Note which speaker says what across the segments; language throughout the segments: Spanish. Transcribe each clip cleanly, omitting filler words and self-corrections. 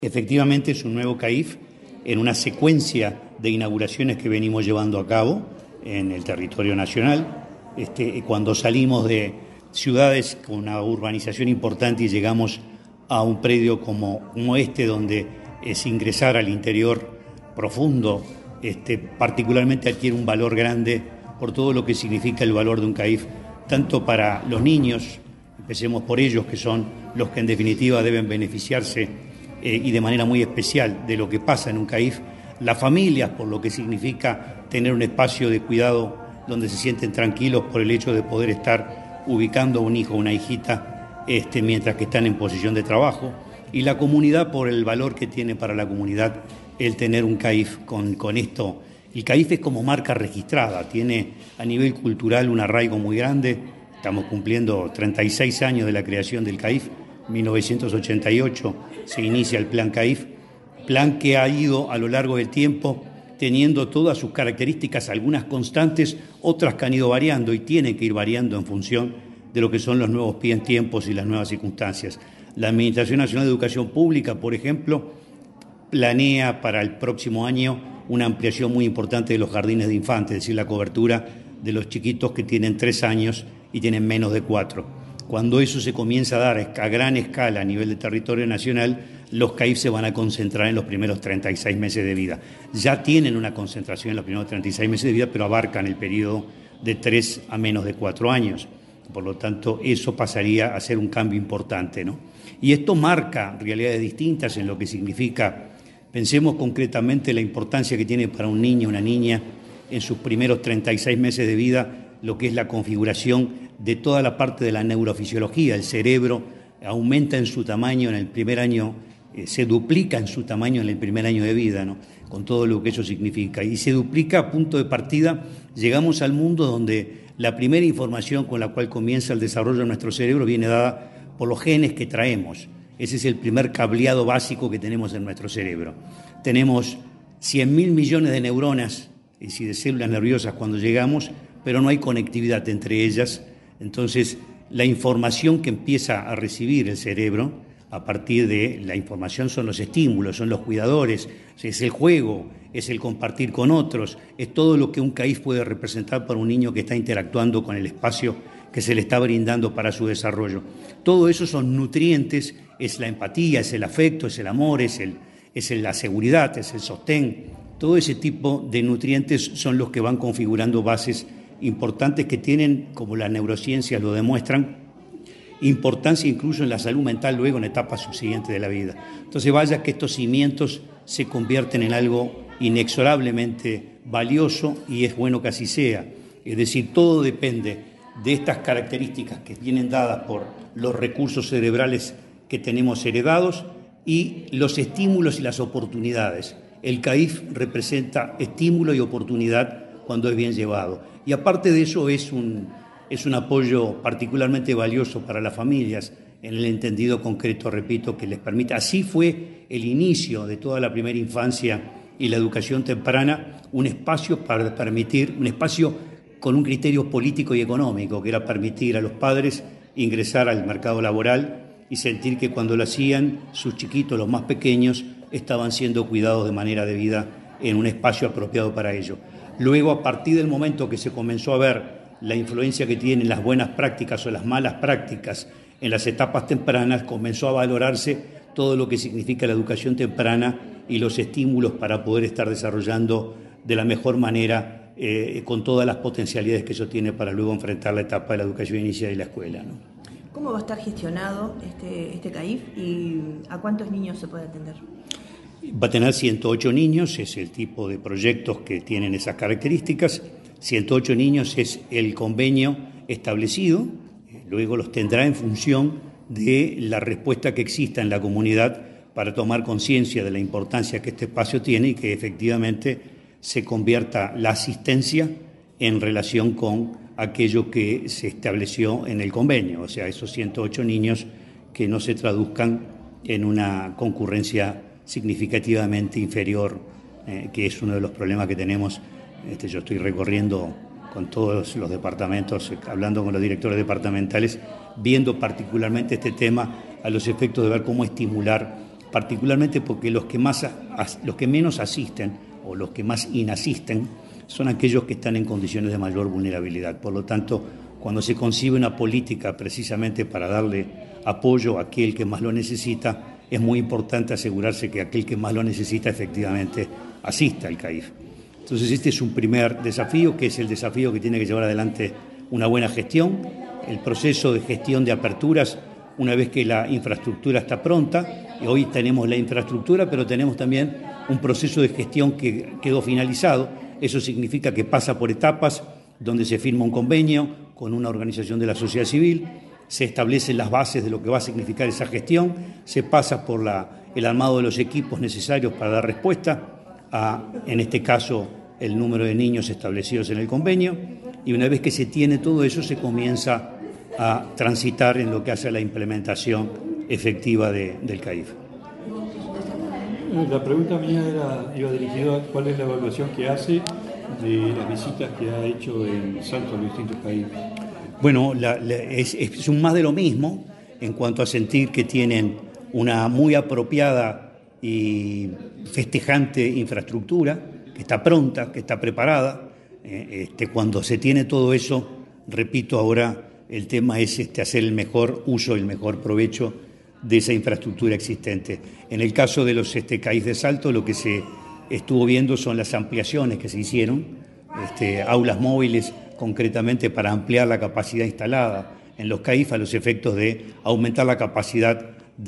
Speaker 1: Efectivamente es un nuevo CAIF en una secuencia de inauguraciones que venimos llevando a cabo en el territorio nacional. Cuando salimos de ciudades con una urbanización importante y llegamos a un predio como este, donde es ingresar al interior profundo, particularmente adquiere un valor grande por todo lo que significa el valor de un CAIF, tanto para los niños, empecemos por ellos, que son los que en definitiva deben beneficiarse y de manera muy especial de lo que pasa en un CAIF, las familias, por lo que significa tener un espacio de cuidado donde se sienten tranquilos por el hecho de poder estar ubicando a un hijo o una hijita mientras que están en posición de trabajo, y la comunidad por el valor que tiene para la comunidad el tener un CAIF con esto. El CAIF es como marca registrada, tiene a nivel cultural un arraigo muy grande. Estamos cumpliendo 36 años de la creación del CAIF. 1988 se inicia el Plan CAIF, plan que ha ido a lo largo del tiempo teniendo todas sus características, algunas constantes, otras que han ido variando y tienen que ir variando en función de lo que son los nuevos tiempos y las nuevas circunstancias. La Administración Nacional de Educación Pública, por ejemplo, planea para el próximo año una ampliación muy importante de los jardines de infantes, es decir, la cobertura de los chiquitos que tienen 3 años y tienen menos de 4. Cuando eso se comienza a dar a gran escala a nivel de territorio nacional, los CAIF se van a concentrar en los primeros 36 meses de vida. Ya tienen una concentración en los primeros 36 meses de vida, pero abarcan el periodo de 3 a menos de 4 años. Por lo tanto, eso pasaría a ser un cambio importante, ¿no? Y esto marca realidades distintas en lo que significa. Pensemos concretamente la importancia que tiene para un niño o una niña en sus primeros 36 meses de vida lo que es la configuración de toda la parte de la neurofisiología. El cerebro aumenta en su tamaño en el primer año, se duplica en su tamaño en el primer año de vida, ¿no? Con todo lo que eso significa. Y se duplica a punto de partida, llegamos al mundo donde la primera información con la cual comienza el desarrollo de nuestro cerebro viene dada por los genes que traemos. Ese es el primer cableado básico que tenemos en nuestro cerebro. Tenemos 100.000 millones de neuronas, es decir, de células nerviosas cuando llegamos, pero no hay conectividad entre ellas. Entonces, la información que empieza a recibir el cerebro a partir de la información son los estímulos, son los cuidadores, es el juego, es el compartir con otros, es todo lo que un CAIF puede representar para un niño que está interactuando con el espacio que se le está brindando para su desarrollo. Todo eso son nutrientes, es la empatía, es el afecto, es el amor, es la seguridad, es el sostén. Todo ese tipo de nutrientes son los que van configurando bases importantes que tienen, como las neurociencias lo demuestran, importancia incluso en la salud mental luego en etapas subsiguientes de la vida. Entonces vaya que estos cimientos se convierten en algo inexorablemente valioso y es bueno que así sea. Es decir, todo depende de estas características que vienen dadas por los recursos cerebrales que tenemos heredados y los estímulos y las oportunidades. El CAIF representa estímulo y oportunidad cuando es bien llevado. Y aparte de eso es un apoyo particularmente valioso para las familias en el entendido concreto, repito, que les permite. Así fue el inicio de toda la primera infancia y la educación temprana, un espacio para permitir, un espacio con un criterio político y económico, que era permitir a los padres ingresar al mercado laboral y sentir que cuando lo hacían, sus chiquitos, los más pequeños, estaban siendo cuidados de manera debida en un espacio apropiado para ello. Luego, a partir del momento que se comenzó a ver la influencia que tienen las buenas prácticas o las malas prácticas en las etapas tempranas, comenzó a valorarse todo lo que significa la educación temprana y los estímulos para poder estar desarrollando de la mejor manera con todas las potencialidades que eso tiene para luego enfrentar la etapa de la educación inicial y la escuela, ¿no?
Speaker 2: ¿Cómo va a estar gestionado este CAIF y a cuántos niños se puede atender?
Speaker 1: Va a tener 108 niños, es el tipo de proyectos que tienen esas características. 108 niños es el convenio establecido, luego los tendrá en función de la respuesta que exista en la comunidad para tomar conciencia de la importancia que este espacio tiene y que efectivamente se convierta la asistencia en relación con aquello que se estableció en el convenio, o sea, esos 108 niños que no se traduzcan en una concurrencia significativamente inferior, que es uno de los problemas que tenemos. Yo estoy recorriendo con todos los departamentos, hablando con los directores departamentales, viendo particularmente este tema a los efectos de ver cómo estimular particularmente porque los que menos asisten o los que más inasisten son aquellos que están en condiciones de mayor vulnerabilidad. Por lo tanto, cuando se concibe una política precisamente para darle apoyo a aquel que más lo necesita, es muy importante asegurarse que aquel que más lo necesita efectivamente asista al CAIF. Entonces este es un primer desafío, que es el desafío que tiene que llevar adelante una buena gestión, el proceso de gestión de aperturas una vez que la infraestructura está pronta. Y hoy tenemos la infraestructura, pero tenemos también un proceso de gestión que quedó finalizado. Eso significa que pasa por etapas donde se firma un convenio con una organización de la sociedad civil, se establecen las bases de lo que va a significar esa gestión, se pasa por el armado de los equipos necesarios para dar respuesta a, en este caso, el número de niños establecidos en el convenio, y una vez que se tiene todo eso se comienza a transitar en lo que hace a la implementación efectiva del CAIF.
Speaker 3: La pregunta mía iba dirigida a cuál es la evaluación que hace de las visitas que ha hecho en Salto a los distintos CAIF.
Speaker 1: Bueno, es un más de lo mismo en cuanto a sentir que tienen una muy apropiada y festejante infraestructura, que está pronta, que está preparada. Cuando se tiene todo eso, repito ahora, el tema es hacer el mejor uso, el mejor provecho de esa infraestructura existente. En el caso de los CAIF de Salto, lo que se estuvo viendo son las ampliaciones que se hicieron, aulas móviles concretamente para ampliar la capacidad instalada en los CAIF a los efectos de aumentar la capacidad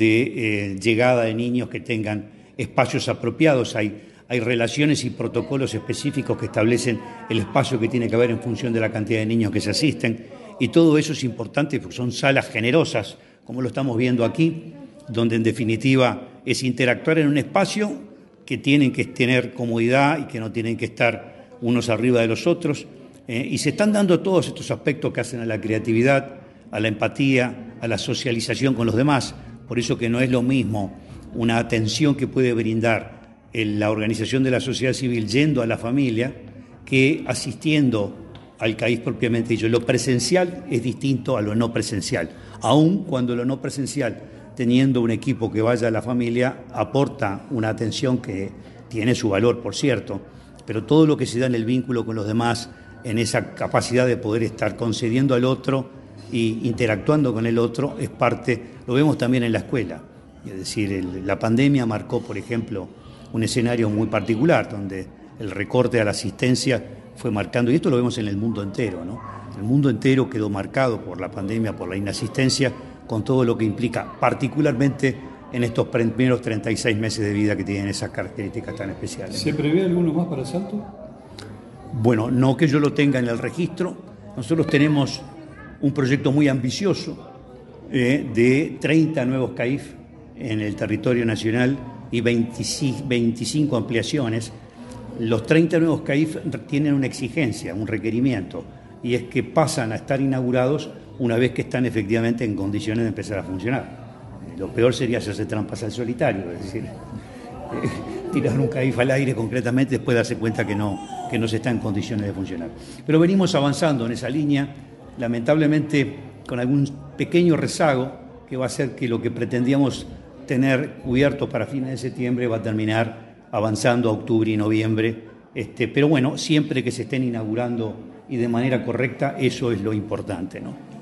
Speaker 1: de llegada de niños que tengan espacios apropiados. Hay relaciones y protocolos específicos que establecen el espacio que tiene que haber en función de la cantidad de niños que se asisten, y todo eso es importante porque son salas generosas, como lo estamos viendo aquí, donde en definitiva es interactuar en un espacio que tienen que tener comodidad y que no tienen que estar unos arriba de los otros, y se están dando todos estos aspectos que hacen a la creatividad, a la empatía, a la socialización con los demás. Por eso que no es lo mismo una atención que puede brindar la organización de la sociedad civil yendo a la familia que asistiendo al CAIF propiamente dicho. Lo presencial es distinto a lo no presencial, aun cuando lo no presencial, teniendo un equipo que vaya a la familia, aporta una atención que tiene su valor, por cierto, pero todo lo que se da en el vínculo con los demás, en esa capacidad de poder estar concediendo al otro y interactuando con el otro, es parte, lo vemos también en la escuela. Es decir, la pandemia marcó, por ejemplo, un escenario muy particular, donde el recorte a la asistencia fue marcando, y esto lo vemos en el mundo entero, ¿no? El mundo entero quedó marcado por la pandemia, por la inasistencia, con todo lo que implica, particularmente en estos primeros 36 meses de vida que tienen esas características tan especiales.
Speaker 3: ¿Se prevé alguno más para Salto?
Speaker 1: Bueno, no que yo lo tenga en el registro. Nosotros tenemos un proyecto muy ambicioso de 30 nuevos CAIF en el territorio nacional y 25 ampliaciones. Los 30 nuevos CAIF tienen una exigencia, un requerimiento, y es que pasan a estar inaugurados una vez que están efectivamente en condiciones de empezar a funcionar. Lo peor sería hacerse trampas al solitario, es decir, tirar un CAIF al aire concretamente después de darse cuenta que no se está en condiciones de funcionar. Pero venimos avanzando en esa línea, lamentablemente con algún pequeño rezago que va a hacer que lo que pretendíamos tener cubierto para fines de septiembre va a terminar avanzando a octubre y noviembre. Pero bueno, siempre que se estén inaugurando y de manera correcta, eso es lo importante, ¿no?